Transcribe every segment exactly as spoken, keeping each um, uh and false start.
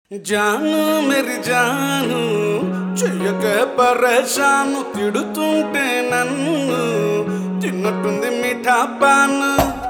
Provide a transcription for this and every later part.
జాను మేరీ జాను చెయ్యకే పరేషాను తిడుతుంటే నన్ను తిన్నట్టుంది మిఠా పాను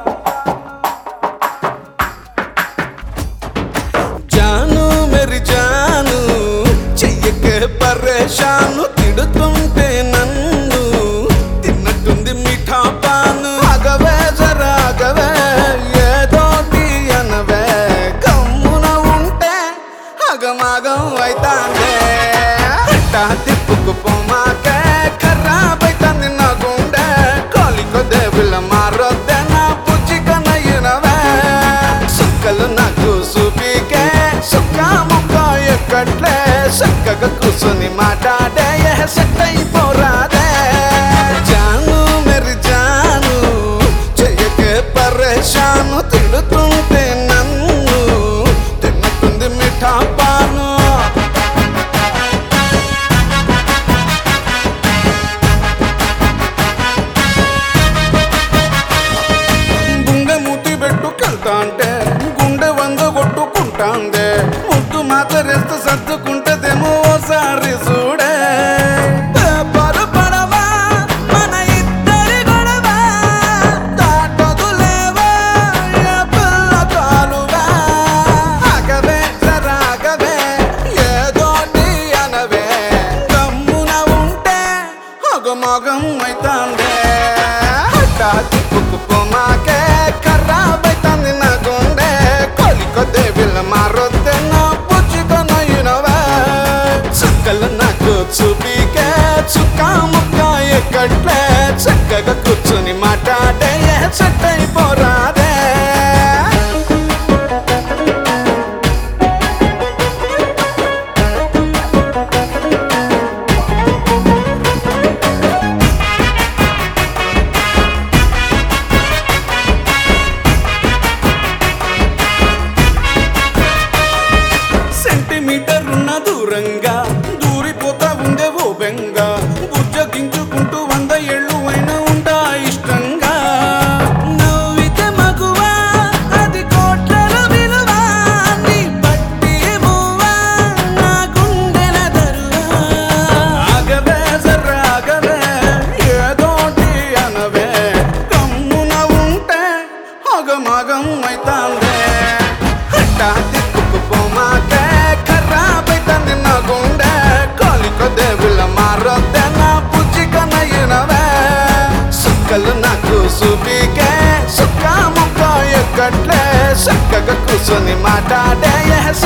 జాను మేరీ జాను చెయ్యకే పరేషాను తిడుతుంటే నన్ను తిన్నట్టుంది మిఠా పాను ఆగవే జరా ఆగవే ఏదోటి అనవే గమ్మున ఉంటే ఆగమాగం అయితాందే అట్టా తిప్పుకు పోమాకే ఖరాబైతాంది నా గుండె కాలికో దేవుళ్ళ మారొద్దే నా పుచ్చికనయ్యినవే సుక్కలు నాకు చూపికే సుక్క ముక్క ఎక్కట్లే చక్కగా కూర్చొని మాట్లాడే సెట్ అయిపోరాదే జాను మేరీ జాను చెయ్యకే పరేషాను తిడుతుంటే నన్ను తిన్నట్టుంది మిఠా పాను గుండె మూతి పెట్టుకెళ్తా అంటే గుండె వంద కొట్టుకుంటాందే ముద్దు మాతరేస్తే సర్దుకుంటదేమో ఓసారి చూడే పొరపడవా మన ఇద్దరి గొడవ దాటదులేవా ఏ పిల్ల కాలువా ఆగవే జరా ఆగవే ఏదోటి అనవే గమ్మున ఉంటే అగమగం అయితాందే అట్టా తిప్పుకు పోమాకే ఖరాబైతాంది నా గుండె కొలికో దేవుళ్ళ మారొద్దే నా పుచ్చుకొనయ్యినవే చుక్కలు నాకు చూపికే చుక్క ముక్క ఎక్కట్లే చక్కగా కూర్చుని మాట్లాడే సెట్ అయిపోరాదే సెంటీమీటర్ ఉన్న దూరంగా దూరిపోతా ఉందే ఓ బెంగ బుజ్జగించుకుంటూ వంద ఏళ్ళు అయినా ఉంటా ఇష్టంగా నవ్వితే మగువా అది కోట్ల విలువ నీ పట్టి మూవా నా గుండెల దరువా ఆగవే జరా ఆగవే ఏదోటి అనవే గమ్మున ఉంటే ఆగమాగం అయితాందే అట్టా తిప్పుకు పోమాకే ఖరాబైతాంది నా గుండె కాలికో దేవుళ్ళ మారొద్దే నా పుచ్చికనయ్యినవే సుక్కలు నాకు చూపికే సుక్క ముక్క ఎక్కట్లే చక్కగా కూర్చొని మాట్లాడే